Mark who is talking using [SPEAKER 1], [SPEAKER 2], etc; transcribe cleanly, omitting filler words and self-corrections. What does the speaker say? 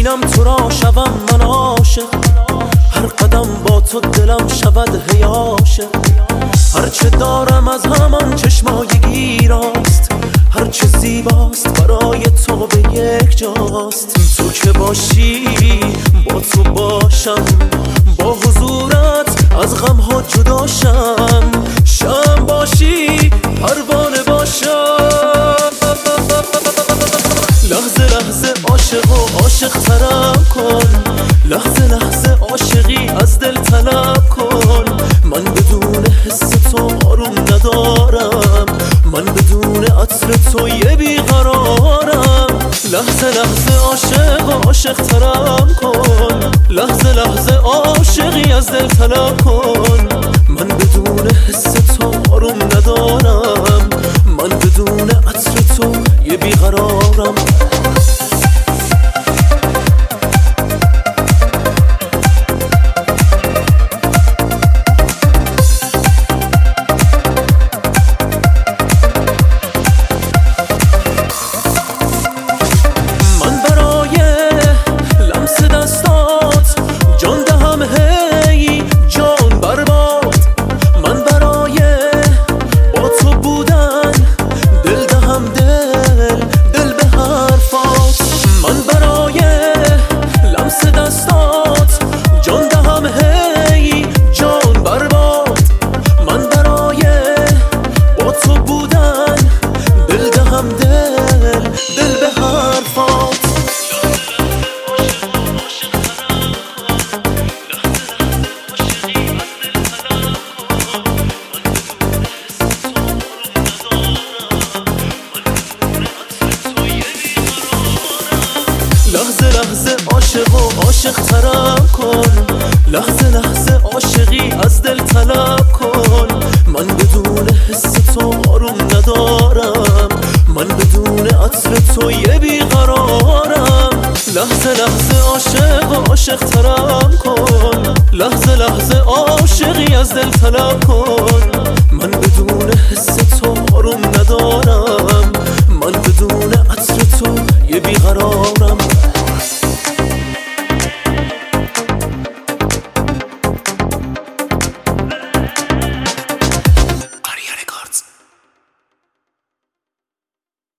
[SPEAKER 1] ببینم تو را شوم من عاشق، هر قدم با تو دلم شود هی عاشق. هرچه دارم از همان چشمای گیراست، هرچه زیباست برای تو به یک جاست. تو که باشی با تو باشم، با حضورت از غمها جدا شم. شم باشی پروانه باشم، لحظه لحظه عاشق و عاشق ترم کن، لحظه لحظه عاشقی از دل طلب کن. من بدون حس تو آروم ندارم، من بدون عطر تو یه بیقرارم. لحظه لحظه عاشق و عاشق ترم کن، لحظه لحظه عاشقی از دل طلب کن. من بدون حس تو آروم ندارم، من بدون عطر تو یه بیقرارم. لحظه لحظه عاشق و عاشق ترم کن، لحظه لحظه عاشقی از دل طلب کن. من بدون حس تو آروم ندارم، من بدون عطر تو یه بیقرارم. لحظه لحظه عاشق و عاشق ترم کن، لحظه لحظه عاشقی از دل طلب کن. من بدون حس تو آروم ندارم،